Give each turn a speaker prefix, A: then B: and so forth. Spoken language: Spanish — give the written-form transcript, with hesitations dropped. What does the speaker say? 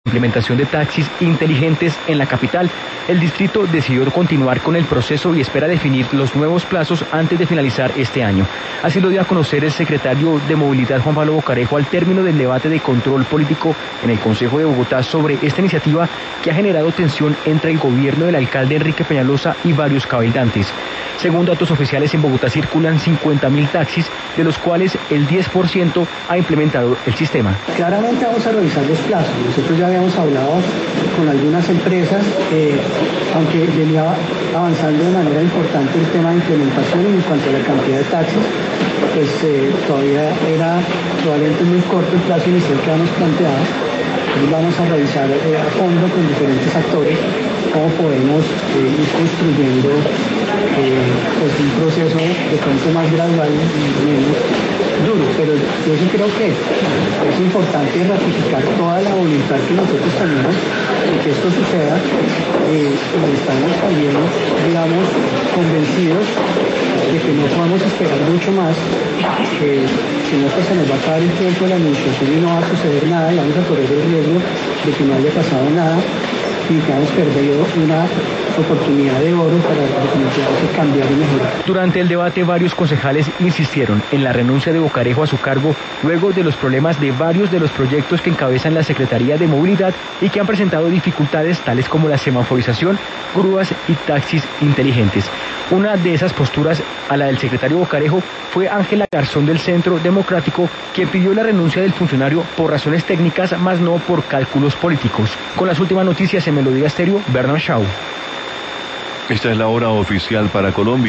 A: implementación de taxis inteligentes en la capital, el distrito decidió continuar con el proceso y espera definir los nuevos plazos antes de finalizar este año. Así lo dio a conocer el secretario de Movilidad, Juan Pablo Bocarejo, al término del debate de control político en el Consejo de Bogotá sobre esta iniciativa que ha generado tensión entre el gobierno del alcalde Enrique Peñalosa y varios cabildantes. Según datos oficiales, en Bogotá circulan 50.000 taxis, de los cuales el 10% ha implementado el sistema.
B: Claramente vamos a revisar los plazos. Nosotros ya habíamos hablado con algunas empresas, aunque venía avanzando de manera importante el tema de implementación en cuanto a la cantidad de taxis, pues todavía era probablemente muy corto el plazo inicial que habíamos planteado. Entonces vamos a revisar a fondo con diferentes actores cómo podemos ir construyendo pues un proceso de pronto más gradual y menos duro, pero yo sí creo que es importante ratificar toda la voluntad que nosotros tenemos de que esto suceda y estamos también, digamos, convencidos de que no podemos esperar mucho más, sino que se nos va a acabar el tiempo de la administración y no va a suceder nada y vamos a correr el riesgo de que no haya pasado nada y que hemos perdido una oportunidad de oro para definitivamente cambiar y mejorar.
A: Durante el debate, varios concejales insistieron en la renuncia de Bocarejo a su cargo luego de los problemas de varios de los proyectos que encabezan la Secretaría de Movilidad y que han presentado dificultades tales como la semaforización, grúas y taxis inteligentes. Una de esas posturas, a la del secretario Bocarejo, fue Ángela Garzón del Centro Democrático, quien pidió la renuncia del funcionario por razones técnicas, más no por cálculos políticos. Con las últimas noticias en Melodía Estéreo, Bernard Shaw.
C: Esta es la hora oficial para Colombia.